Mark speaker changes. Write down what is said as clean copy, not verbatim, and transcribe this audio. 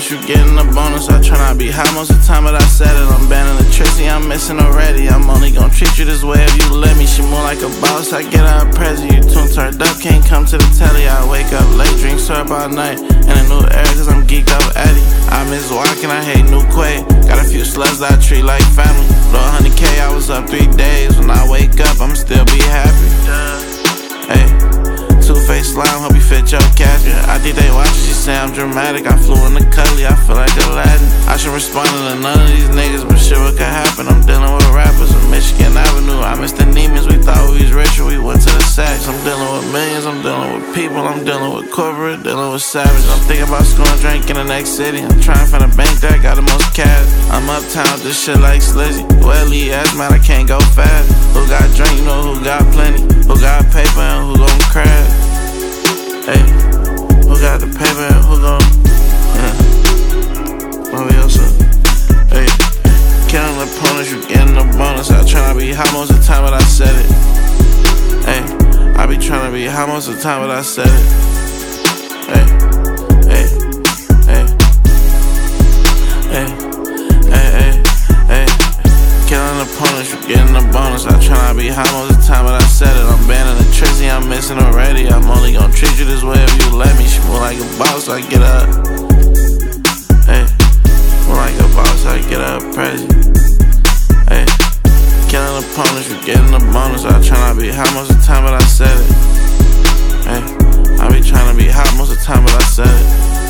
Speaker 1: opponents, you getting a bonus. I try not to be high most of the time, but I said it. I'm banning the Trixie, I'm missing already. I'm only gon' treat you this way if you let me. She more like a boss, I get her a present. You tune turned up, can't come to the telly. I wake up late, drink syrup all night. In a new era, cause I'm geeked up Eddie. I miss walking, I hate new Quay. Got a few sluts that I treat like family. Blow 100K, I was up 3 days. When I wake up, I'ma still be happy. Hey, two-faced slime, hope you fit your casket. I think they watchin', she say I'm dramatic. I flew in the Cutlass, I feel like Aladdin. I should respond to none of these niggas, but shit, what could happen? I'm dealing with rappers on Michigan Avenue. I missed the Neiman's, we thought we was richer, we went to the sacks. I'm dealing with millions, I'm dealing with people, I'm dealing with corporate, dealing with savage. I'm thinking about scoring drink in the next city. I'm trying to find a bank that got the most cash. I'm uptown with this shit like Slizzy. Well, LES, man, I can't go fast. Who got drink, you know who got plenty. Who got paper and who gon' crash. Hey, who got the paper and who gon' Hey, killing the opponents, you getting a bonus. I tryna be high most of the time, but I said it. Hey, I be tryna be high most of the time, but I said it. Hey, hey, hey, hey, hey, hey, hey. Killing the opponents, you getting a bonus. I tryna be high most of the time, but I said it. I'm banning the Trixie, I'm missing already. I'm only gon' treat you this way if you let me. She more like a boss, I get up. Hey, more like a boss, I get up present. Hey, killing opponents, you getting a bonus. I tryna be high most of the time, but I said it. Hey, I be tryna be hot most of the time, but I said it.